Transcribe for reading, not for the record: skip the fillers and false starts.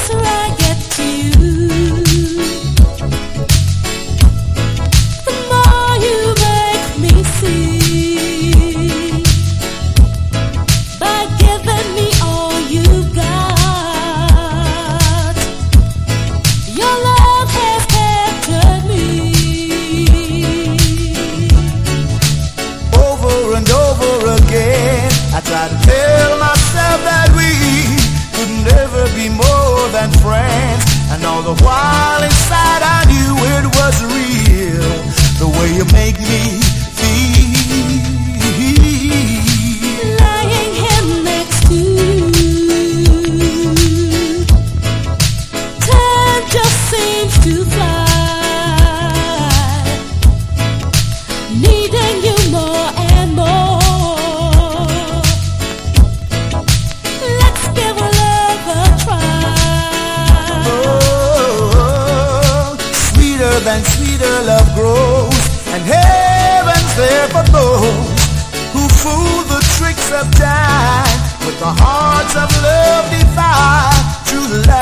closer I get to you, the more you make me see. By giving me all you got, your love has captured me. Over and over again, I try to tell myself that we could never be more than friends, and all the while inside I knew it was real, the way you make me feel. Lying here next to you, time just seems to fly, needing you more and more. Let's give love a try. Oh, sweeter than sweeter love grows, and heaven's there for those who fool the tricks of time with the hearts of love divine. True love.